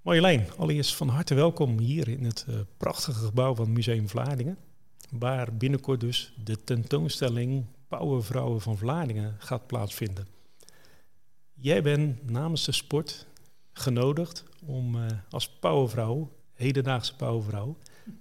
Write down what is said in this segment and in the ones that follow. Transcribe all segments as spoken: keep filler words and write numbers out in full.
Marjolein, allereerst van harte welkom hier in het uh, prachtige gebouw van Museum Vlaardingen. Waar binnenkort dus de tentoonstelling Powervrouwen van Vlaardingen gaat plaatsvinden. Jij bent namens de sport genodigd om uh, als powervrouw, hedendaagse powervrouw,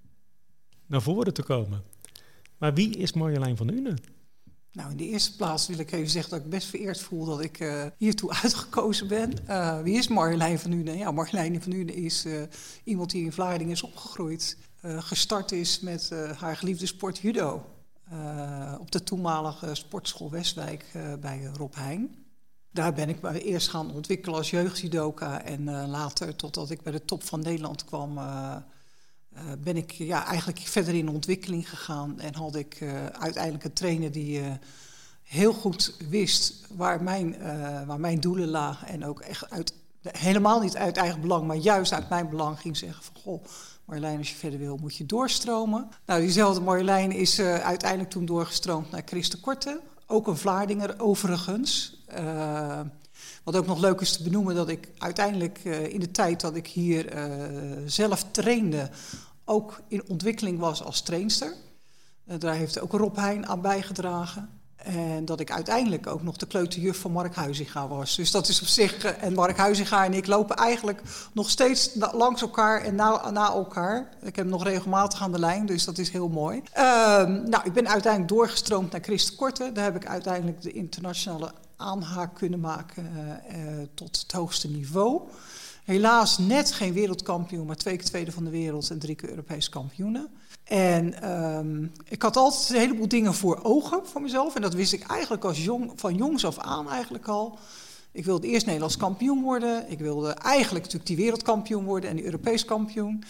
naar voren te komen. Maar wie is Marjolein van Unen? Nou, in de eerste plaats wil ik even zeggen dat ik best vereerd voel dat ik uh, hiertoe uitgekozen ben. Uh, wie is Marjolein van Unen? Ja, Marjolein van Unen is uh, iemand die in Vlaardingen is opgegroeid. Uh, gestart is met uh, haar geliefde sport judo. Uh, op de toenmalige sportschool Westwijk uh, bij Rob Heijn. Daar ben ik me eerst gaan ontwikkelen als jeugdjudoka. En uh, later, totdat ik bij de top van Nederland kwam, uh, uh, ben ik ja, eigenlijk verder in ontwikkeling gegaan. En had ik uh, uiteindelijk een trainer die uh, heel goed wist waar mijn, uh, waar mijn doelen lagen. En ook echt uit, helemaal niet uit eigen belang, maar juist uit mijn belang ging zeggen van goh, Marjolein, als je verder wil, moet je doorstromen. Nou, diezelfde Marjolein is uh, uiteindelijk toen doorgestroomd naar Chris de Korte. Ook een Vlaardinger overigens. Uh, wat ook nog leuk is te benoemen, dat ik uiteindelijk uh, in de tijd dat ik hier uh, zelf trainde, ook in ontwikkeling was als trainster. Uh, daar heeft ook Rob Heijn aan bijgedragen. En dat ik uiteindelijk ook nog de kleuterjuf van Mark Huizinga was. Dus dat is op zich, uh, en Mark Huizinga en ik lopen eigenlijk nog steeds na, langs elkaar en na, na elkaar. Ik heb hem nog regelmatig aan de lijn, dus dat is heel mooi. Uh, nou, ik ben uiteindelijk doorgestroomd naar Chris de Korte. Daar heb ik uiteindelijk de internationale aanhaak kunnen maken uh, uh, tot het hoogste niveau. Helaas net geen wereldkampioen, maar twee keer tweede van de wereld en drie keer Europees kampioenen. En um, ik had altijd een heleboel dingen voor ogen voor mezelf. En dat wist ik eigenlijk als jong, van jongs af aan eigenlijk al. Ik wilde eerst Nederlands kampioen worden. Ik wilde eigenlijk natuurlijk die wereldkampioen worden en die Europees kampioen.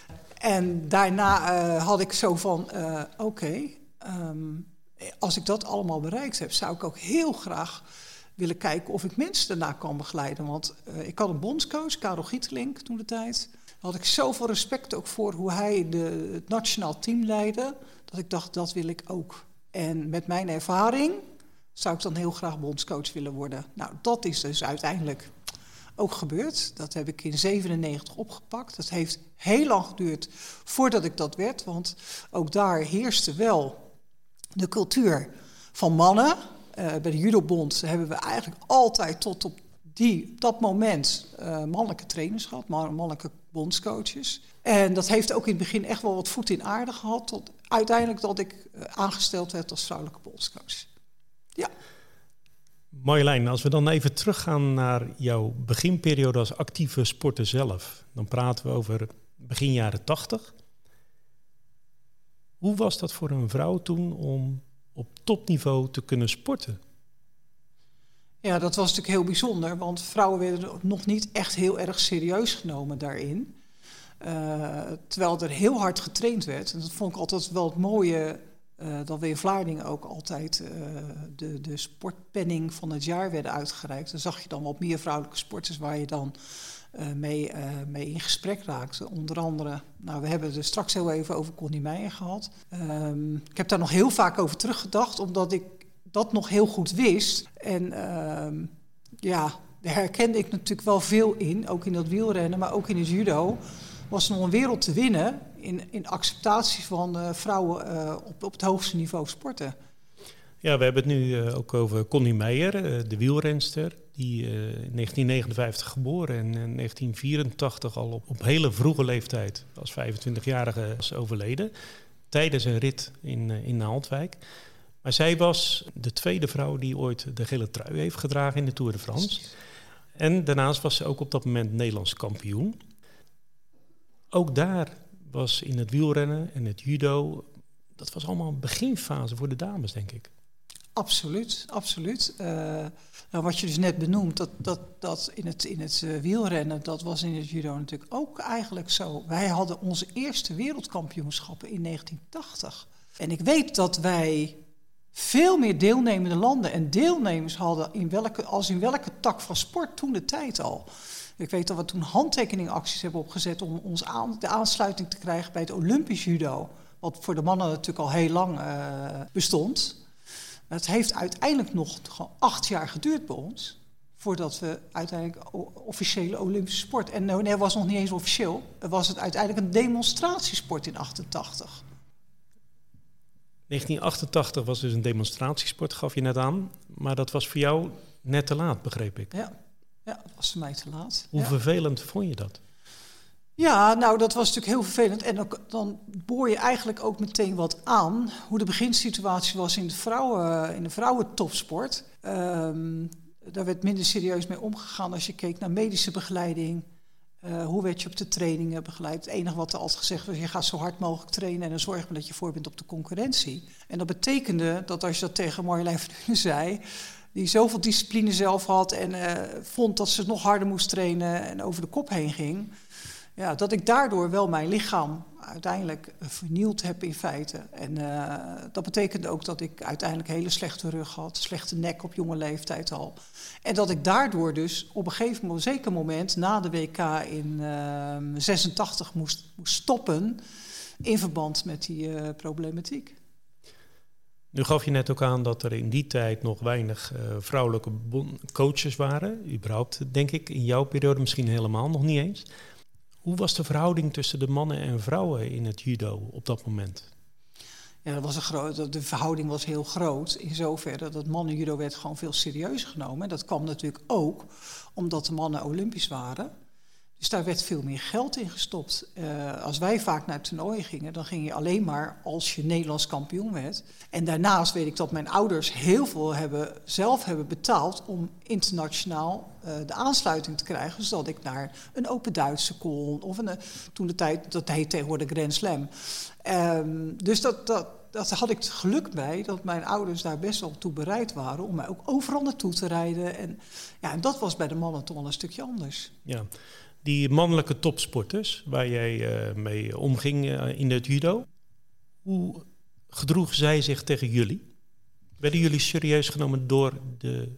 En daarna uh, had ik zo van, uh, oké, okay, um, als ik dat allemaal bereikt heb, zou ik ook heel graag willen kijken of ik mensen daarna kan begeleiden. Want uh, ik had een bondscoach, Karel Gietelink, toen de tijd. Daar had ik zoveel respect ook voor hoe hij de, het nationaal team leidde, dat ik dacht, dat wil ik ook. En met mijn ervaring zou ik dan heel graag bondscoach willen worden. Nou, dat is dus uiteindelijk ook gebeurd. Dat heb ik in zevenennegentig opgepakt. Dat heeft heel lang geduurd voordat ik dat werd, want ook daar heerste wel de cultuur van mannen. Uh, bij de judobond hebben we eigenlijk altijd tot op die, dat moment uh, mannelijke trainers gehad, mannelijke bondscoaches. En dat heeft ook in het begin echt wel wat voet in aarde gehad, tot uiteindelijk dat ik uh, aangesteld werd als vrouwelijke bondscoach. Ja. Marjolein, als we dan even teruggaan naar jouw beginperiode als actieve sporter zelf, dan praten we over begin jaren tachtig. Hoe was dat voor een vrouw toen om op topniveau te kunnen sporten? Ja, dat was natuurlijk heel bijzonder, want vrouwen werden nog niet echt heel erg serieus genomen daarin. Uh, terwijl er heel hard getraind werd. En dat vond ik altijd wel het mooie, uh, dat we in Vlaardingen ook altijd uh, de, de sportpenning van het jaar werden uitgereikt. Dan zag je dan wat meer vrouwelijke sporters waar je dan uh, mee, uh, mee in gesprek raakte. Onder andere, nou, we hebben het er straks heel even over Connie Meijer gehad. Um, ik heb daar nog heel vaak over teruggedacht, omdat ik dat nog heel goed wist. En uh, ja, daar herkende ik natuurlijk wel veel in, ook in dat wielrennen, maar ook in het judo. Was er nog een wereld te winnen in, in acceptatie van uh, vrouwen uh, op, op het hoogste niveau sporten. Ja, we hebben het nu uh, ook over Connie Meijer, uh, de wielrenster, die uh, in negentien negenenvijftig geboren en in negentien vierentachtig al op, op hele vroege leeftijd als vijfentwintigjarige is overleden, tijdens een rit in, uh, in Naaldwijk. Maar zij was de tweede vrouw die ooit de gele trui heeft gedragen in de Tour de France. En daarnaast was ze ook op dat moment Nederlands kampioen. Ook daar was in het wielrennen en het judo, dat was allemaal een beginfase voor de dames, denk ik. Absoluut, absoluut. Uh, nou, wat je dus net benoemt, dat, dat, dat in het, in het uh, wielrennen, dat was in het judo natuurlijk ook eigenlijk zo. Wij hadden onze eerste wereldkampioenschappen in negentien tachtig. En ik weet dat wij veel meer deelnemende landen en deelnemers hadden in welke, als in welke tak van sport toen de tijd al. Ik weet dat we toen handtekeningacties hebben opgezet om ons aan, de aansluiting te krijgen bij het Olympisch judo. Wat voor de mannen natuurlijk al heel lang uh, bestond. Het heeft uiteindelijk nog gewoon acht jaar geduurd bij ons, voordat we uiteindelijk o- officiële Olympische sport. En nee, het was nog niet eens officieel. Het was het uiteindelijk een demonstratiesport in achtentachtig. negentien achtentachtig was dus een demonstratiesport, gaf je net aan. Maar dat was voor jou net te laat, begreep ik. Ja, ja dat was voor mij te laat. Hoe ja. vervelend vond je dat? Ja, nou dat was natuurlijk heel vervelend. En ook, dan boor je eigenlijk ook meteen wat aan hoe de beginsituatie was in de, vrouwen, in de vrouwentopsport. Um, daar werd minder serieus mee omgegaan als je keek naar medische begeleiding. Uh, hoe werd je op de trainingen begeleid? Het enige wat er altijd gezegd was, je gaat zo hard mogelijk trainen en dan zorg maar dat je voor bent op de concurrentie. En dat betekende dat als je dat tegen Marjolein van Nuenen zei, die zoveel discipline zelf had en uh, vond dat ze nog harder moest trainen en over de kop heen ging, ja, dat ik daardoor wel mijn lichaam uiteindelijk vernield heb in feite. En uh, dat betekende ook dat ik uiteindelijk een hele slechte rug had, slechte nek op jonge leeftijd al. En dat ik daardoor dus op een gegeven moment, zeker moment, na de W K in uh, zesentachtig moest, moest stoppen in verband met die uh, problematiek. Nu gaf je net ook aan dat er in die tijd nog weinig uh, vrouwelijke bon- coaches waren. Überhaupt, denk ik, in jouw periode misschien helemaal nog niet eens. Hoe was de verhouding tussen de mannen en vrouwen in het judo op dat moment? Ja, dat was een groot, de verhouding was heel groot. In zoverre dat mannenjudo werd gewoon veel serieuzer genomen. En dat kwam natuurlijk ook omdat de mannen olympisch waren. Dus daar werd veel meer geld in gestopt. Uh, als wij vaak naar toernooien gingen, dan ging je alleen maar als je Nederlands kampioen werd. En daarnaast weet ik dat mijn ouders heel veel hebben, zelf hebben betaald om internationaal uh, de aansluiting te krijgen. Zodat ik naar een Open Duitse kon of een, toen de tijd, dat heet tegenwoordig Grand Slam. Um, dus dat, dat, dat had ik het geluk bij, dat mijn ouders daar best wel toe bereid waren om mij ook overal naartoe te rijden. En, ja, en dat was bij de mannen toch wel een stukje anders. Ja. Die mannelijke topsporters waar jij uh, mee omging uh, in het judo, hoe gedroegen zij zich tegen jullie? Werden jullie serieus genomen door de...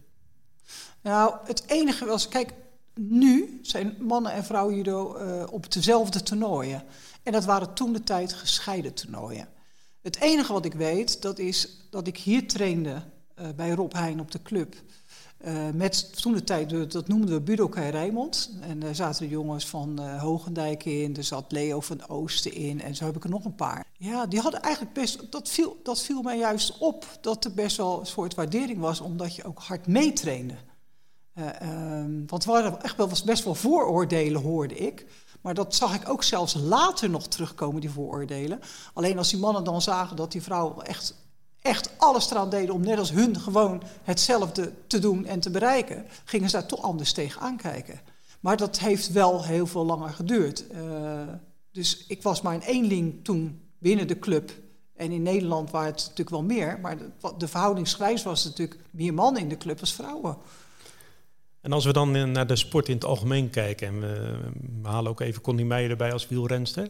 Nou, het enige was, kijk, nu zijn mannen en vrouwen judo uh, op dezelfde toernooien. En dat waren toen de tijd gescheiden toernooien. Het enige wat ik weet, dat is dat ik hier trainde uh, bij Rob Heijn op de club. Uh, met toen de tijd, dat noemden we Budokai Rijnmond. En daar zaten de jongens van uh, Hogendijk in, er zat Leo van Oosten in en zo heb ik er nog een paar. Ja, die hadden eigenlijk best, dat viel, dat viel mij juist op, dat er best wel een soort waardering was, omdat je ook hard meetrainde. Uh, um, want er waren echt wel, was best wel vooroordelen, hoorde ik. Maar dat zag ik ook zelfs later nog terugkomen, die vooroordelen. Alleen als die mannen dan zagen dat die vrouwen echt... echt alles eraan deden om net als hun gewoon hetzelfde te doen en te bereiken, gingen ze daar toch anders tegen aankijken. Maar dat heeft wel heel veel langer geduurd. Uh, dus ik was maar een eenling toen binnen de club. En in Nederland waren het natuurlijk wel meer. Maar de, de verhoudingsgewijs was natuurlijk meer mannen in de club als vrouwen. En als we dan naar de sport in het algemeen kijken, en we, we halen ook even Connie Meijer erbij als wielrenster.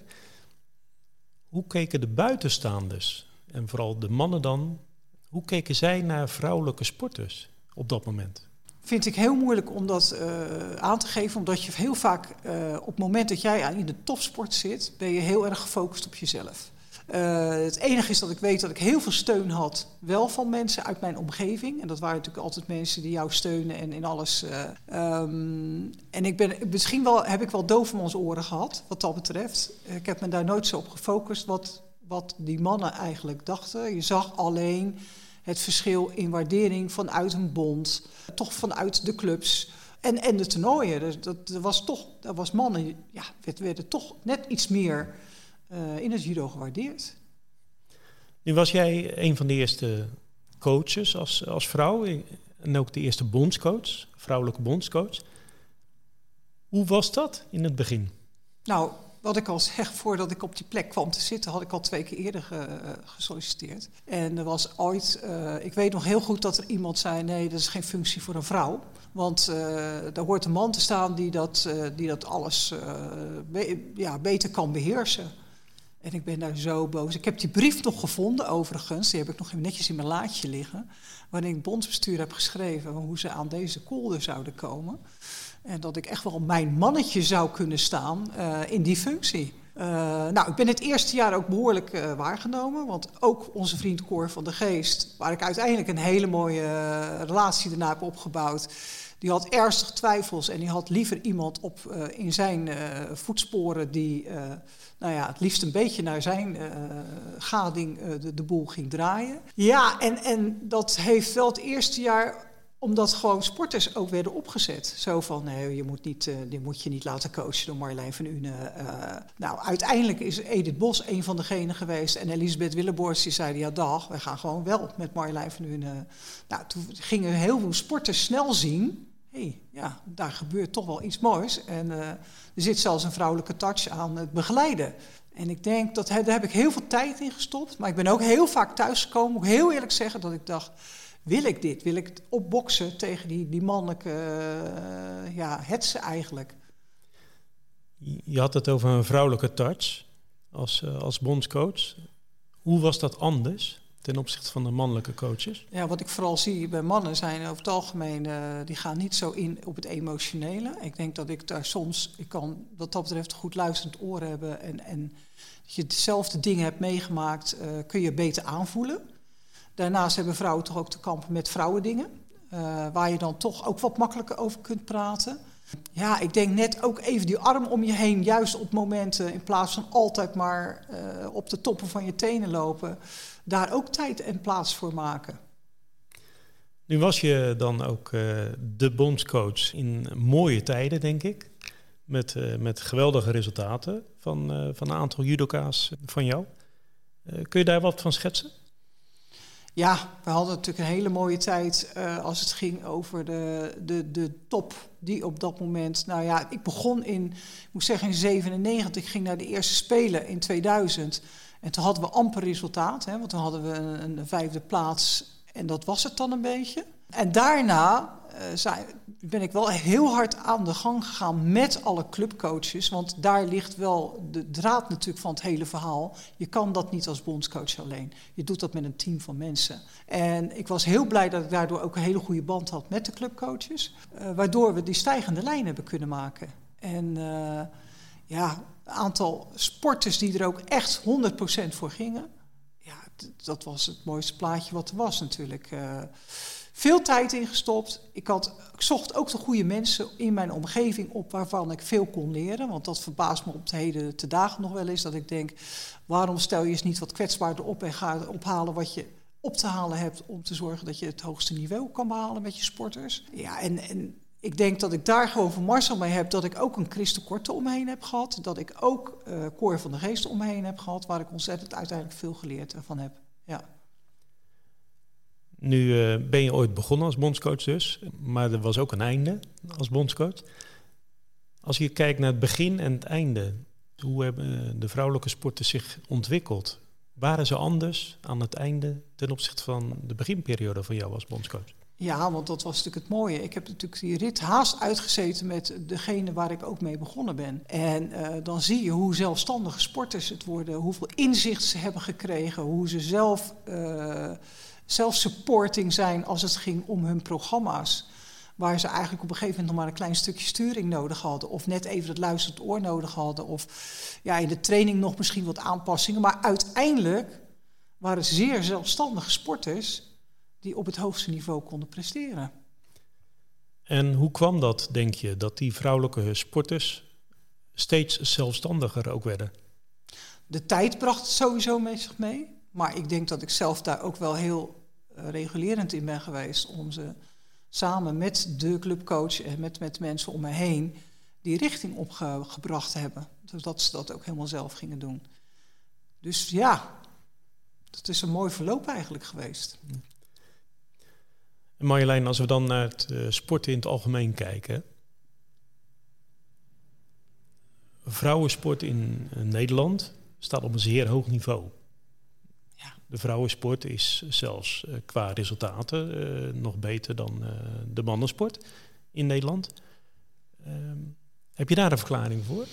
Hoe keken de buitenstaanders, en vooral de mannen dan, hoe keken zij naar vrouwelijke sporters op dat moment? Vind ik heel moeilijk om dat uh, aan te geven, omdat je heel vaak uh, op het moment dat jij in de topsport zit, ben je heel erg gefocust op jezelf. Uh, het enige is dat ik weet dat ik heel veel steun had, wel van mensen uit mijn omgeving. En dat waren natuurlijk altijd mensen die jou steunen en in alles. Uh, um, en ik ben, misschien wel, heb ik wel dovermans oren gehad, wat dat betreft. Ik heb me daar nooit zo op gefocust, wat, wat die mannen eigenlijk dachten. Je zag alleen het verschil in waardering vanuit een bond, toch vanuit de clubs en, en de toernooien. Dus dat, dat was toch, dat was mannen, ja, werden, werden toch net iets meer uh, in het judo gewaardeerd. Nu was jij een van de eerste coaches als, als vrouw en ook de eerste bondscoach, vrouwelijke bondscoach. Hoe was dat in het begin? Nou, wat ik al zeg, voordat ik op die plek kwam te zitten, had ik al twee keer eerder ge, uh, gesolliciteerd. En er was ooit, uh, ik weet nog heel goed dat er iemand zei, nee, dat is geen functie voor een vrouw. Want uh, daar hoort een man te staan die dat, uh, die dat alles uh, be- ja, beter kan beheersen. En ik ben daar zo boos. Ik heb die brief nog gevonden, overigens. Die heb ik nog netjes in mijn laadje liggen. Waarin ik het bondsbestuur heb geschreven hoe ze aan deze kolder zouden komen. En dat ik echt wel mijn mannetje zou kunnen staan uh, in die functie. Uh, nou, ik ben het eerste jaar ook behoorlijk uh, waargenomen. Want ook onze vriend Cor van de Geest, waar ik uiteindelijk een hele mooie uh, relatie daarna heb opgebouwd, die had ernstig twijfels en die had liever iemand op, uh, in zijn uh, voetsporen die uh, nou ja, het liefst een beetje naar zijn uh, gading uh, de, de boel ging draaien. Ja, en, en dat heeft wel het eerste jaar, omdat gewoon sporters ook werden opgezet. Zo van, nee, je moet, niet, uh, je moet je niet laten coachen door Marjolein van Une. Uh, nou, uiteindelijk is Edith Bos een van degenen geweest. En Elisabeth Willeboorts die zeiden, ja dag, wij gaan gewoon wel met Marjolein van Une. Nou, toen gingen heel veel sporters snel zien, hé, hey, ja, daar gebeurt toch wel iets moois. En uh, er zit zelfs een vrouwelijke touch aan het begeleiden. En ik denk, dat, daar heb ik heel veel tijd in gestopt. Maar ik ben ook heel vaak thuisgekomen, moet ik heel eerlijk zeggen, dat ik dacht, wil ik dit? Wil ik het opboksen tegen die, die mannelijke uh, ja, hetsen eigenlijk? Je had het over een vrouwelijke touch als, uh, als bondscoach. Hoe was dat anders ten opzichte van de mannelijke coaches? Ja, wat ik vooral zie bij mannen zijn over het algemeen, uh, die gaan niet zo in op het emotionele. Ik denk dat ik daar soms, ik kan wat dat betreft goed luisterend oor hebben en, en dat je dezelfde dingen hebt meegemaakt, uh, kun je beter aanvoelen. Daarnaast hebben vrouwen toch ook te kampen met vrouwendingen, uh, waar je dan toch ook wat makkelijker over kunt praten. Ja, ik denk net ook even die arm om je heen, juist op momenten, in plaats van altijd maar uh, op de toppen van je tenen lopen, daar ook tijd en plaats voor maken. Nu was je dan ook uh, de bondscoach in mooie tijden, denk ik, met, uh, met geweldige resultaten van, uh, van een aantal judoka's van jou. Uh, kun je daar wat van schetsen? Ja, we hadden natuurlijk een hele mooie tijd uh, als het ging over de, de, de top die op dat moment... Nou ja, ik begon in, ik moet zeggen in zevenennegentig, ik ging naar de eerste Spelen in tweeduizend. En toen hadden we amper resultaat, hè, want toen hadden we een, een vijfde plaats en dat was het dan een beetje. En daarna uh, zijn, ben ik wel heel hard aan de gang gegaan met alle clubcoaches. Want daar ligt wel de draad natuurlijk van het hele verhaal. Je kan dat niet als bondscoach alleen. Je doet dat met een team van mensen. En ik was heel blij dat ik daardoor ook een hele goede band had met de clubcoaches. Uh, waardoor we die stijgende lijn hebben kunnen maken. En uh, ja, een aantal sporters die er ook echt honderd procent voor gingen. Ja, d- dat was het mooiste plaatje wat er was natuurlijk. Uh, Veel tijd ingestopt. Ik, had, ik zocht ook de goede mensen in mijn omgeving op waarvan ik veel kon leren. Want dat verbaast me op de heden te dagen nog wel eens. Dat ik denk, waarom stel je eens niet wat kwetsbaarder op en ga ophalen wat je op te halen hebt om te zorgen dat je het hoogste niveau kan behalen met je sporters. Ja, en, en ik denk dat ik daar gewoon van Marcel mee heb dat ik ook een Christen Korte om me heen heb gehad. Dat ik ook uh, Cor van der Geest om me heen heb gehad, waar ik ontzettend uiteindelijk veel geleerd van heb. Ja. Nu uh, ben je ooit begonnen als bondscoach dus, maar er was ook een einde als bondscoach. Als je kijkt naar het begin en het einde, hoe hebben de vrouwelijke sporten zich ontwikkeld? Waren ze anders aan het einde ten opzichte van de beginperiode van jou als bondscoach? Ja, want dat was natuurlijk het mooie. Ik heb natuurlijk die rit haast uitgezeten met degene waar ik ook mee begonnen ben. En uh, dan zie je hoe zelfstandige sporters het worden, hoeveel inzicht ze hebben gekregen, hoe ze zelf... Uh, zelf-supporting zijn als het ging om hun programma's. Waar ze eigenlijk op een gegeven moment nog maar een klein stukje sturing nodig hadden. Of net even het luisterend oor nodig hadden. Of ja, in de training nog misschien wat aanpassingen. Maar uiteindelijk waren het zeer zelfstandige sporters die op het hoogste niveau konden presteren. En hoe kwam dat, denk je, dat die vrouwelijke sporters steeds zelfstandiger ook werden? De tijd bracht het sowieso met zich mee. Maar ik denk dat ik zelf daar ook wel heel uh, regulerend in ben geweest om ze samen met de clubcoach en met, met mensen om me heen die richting opgebracht hebben. Zodat ze dat ook helemaal zelf gingen doen. Dus ja, het is een mooi verloop eigenlijk geweest. En Marjolein, als we dan naar het uh, sporten in het algemeen kijken. Vrouwensport in uh, Nederland staat op een zeer hoog niveau. De vrouwensport is zelfs uh, qua resultaten uh, nog beter dan uh, de mannensport in Nederland. Uh, heb je daar een verklaring voor?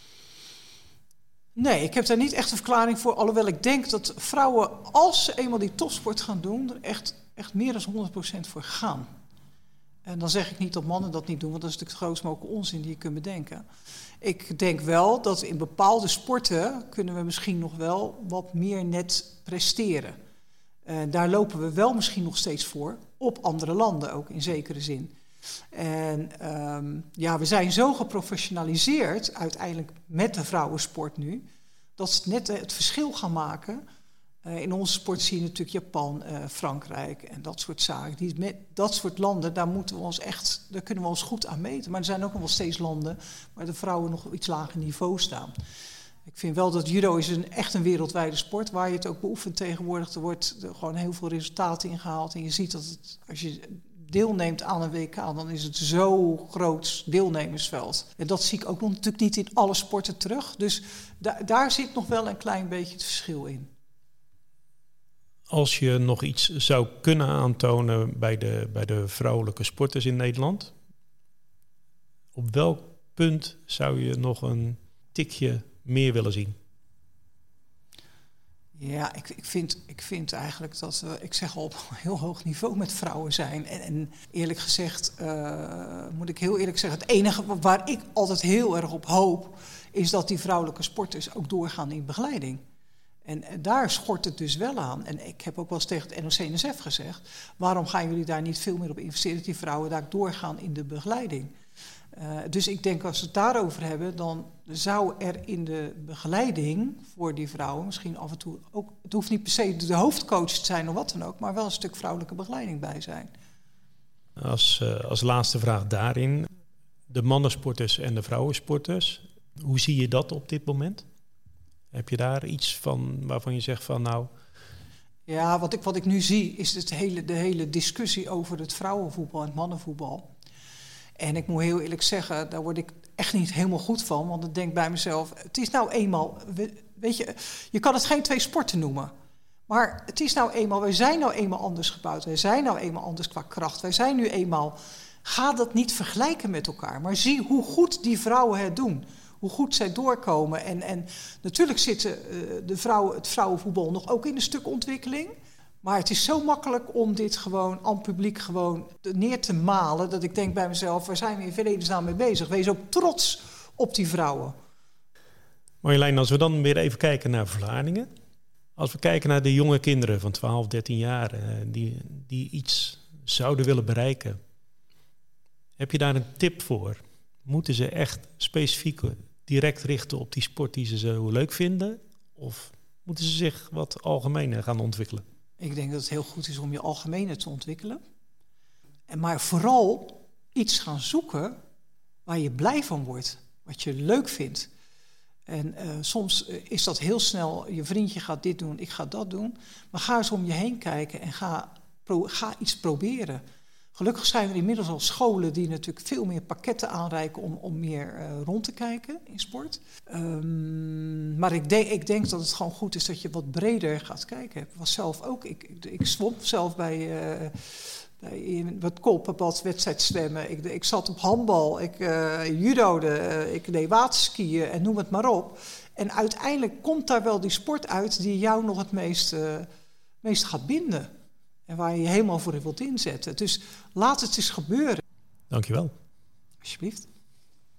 Nee, ik heb daar niet echt een verklaring voor. Alhoewel ik denk dat vrouwen, als ze eenmaal die topsport gaan doen, er echt, echt meer dan honderd procent voor gaan. En dan zeg ik niet dat mannen dat niet doen, want dat is natuurlijk de grootst mogelijke onzin die je kunt bedenken. Ik denk wel dat in bepaalde sporten kunnen we misschien nog wel wat meer net presteren. Uh, daar lopen we wel misschien nog steeds voor, op andere landen ook in zekere zin. En um, ja, we zijn zo geprofessionaliseerd uiteindelijk met de vrouwensport nu, dat ze net het verschil gaan maken. Uh, in onze sport zie je natuurlijk Japan, uh, Frankrijk en dat soort zaken. Die, met dat soort landen, daar moeten we ons echt, daar kunnen we ons goed aan meten. Maar er zijn ook nog wel steeds landen waar de vrouwen nog op iets lager niveau staan. Ik vind wel dat judo is een, echt een wereldwijde sport, waar je het ook beoefent tegenwoordig. Er wordt er gewoon heel veel resultaten ingehaald. En je ziet dat het, als je deelneemt aan een W K, dan is het zo groot deelnemersveld. En dat zie ik ook nog natuurlijk niet in alle sporten terug. Dus da- daar zit nog wel een klein beetje het verschil in. Als je nog iets zou kunnen aantonen bij de, bij de vrouwelijke sporters in Nederland, op welk punt zou je nog een tikje meer willen zien? Ja, ik, ik, vind, ik vind eigenlijk dat we, ik zeg al, op een heel hoog niveau met vrouwen zijn. En, en eerlijk gezegd, uh, moet ik heel eerlijk zeggen, het enige waar ik altijd heel erg op hoop, is dat die vrouwelijke sporters ook doorgaan in begeleiding. En, en daar schort het dus wel aan. En ik heb ook wel eens tegen het N O C N S F gezegd, waarom gaan jullie daar niet veel meer op investeren, dat die vrouwen daar doorgaan in de begeleiding? Uh, dus ik denk als we het daarover hebben, dan zou er in de begeleiding voor die vrouwen misschien af en toe ook, het hoeft niet per se de hoofdcoach te zijn of wat dan ook, maar wel een stuk vrouwelijke begeleiding bij zijn. Als, uh, als laatste vraag daarin, de mannensporters en de vrouwensporters, hoe zie je dat op dit moment? Heb je daar iets van waarvan je zegt van nou... Ja, wat ik, wat ik nu zie is het hele, de hele discussie over het vrouwenvoetbal en het mannenvoetbal. En ik moet heel eerlijk zeggen, daar word ik echt niet helemaal goed van. Want ik denk bij mezelf, het is nou eenmaal... Weet je, je kan het geen twee sporten noemen. Maar het is nou eenmaal, wij zijn nou eenmaal anders gebouwd. Wij zijn nou eenmaal anders qua kracht. Wij zijn nu eenmaal... Ga dat niet vergelijken met elkaar. Maar zie hoe goed die vrouwen het doen. Hoe goed zij doorkomen. En, en natuurlijk zitten uh, de vrouwen, het vrouwenvoetbal nog ook in een stuk ontwikkeling. Maar het is zo makkelijk om dit gewoon aan het publiek gewoon neer te malen. Dat ik denk bij mezelf, waar zijn we in vredesnaam mee bezig? Wees ook trots op die vrouwen. Marjolein, als we dan weer even kijken naar Vlaardingen. Als we kijken naar de jonge kinderen van twaalf, dertien jaar uh, die, die iets zouden willen bereiken. Heb je daar een tip voor? Moeten ze echt specifiek direct richten op die sport die ze zo leuk vinden? Of moeten ze zich wat algemener gaan ontwikkelen? Ik denk dat het heel goed is om je algemene te ontwikkelen. En maar vooral iets gaan zoeken waar je blij van wordt. Wat je leuk vindt. En uh, soms is dat heel snel, je vriendje gaat dit doen, ik ga dat doen. Maar ga eens om je heen kijken en ga, pro, ga iets proberen. Gelukkig zijn er inmiddels al scholen die natuurlijk veel meer pakketten aanreiken om, om meer uh, rond te kijken in sport. Um, maar ik, de, ik denk dat het gewoon goed is dat je wat breder gaat kijken. Ik was zelf ook, ik, ik, ik zwom zelf bij, uh, bij in wat koolpad, wedstrijd zwemmen. Ik, ik zat op handbal, ik uh, judode, uh, ik deed waterskiën en noem het maar op. En uiteindelijk komt daar wel die sport uit die jou nog het meest, uh, meest gaat binden. En waar je je helemaal voor wilt inzetten. Dus laat het eens gebeuren. Dankjewel. Alsjeblieft.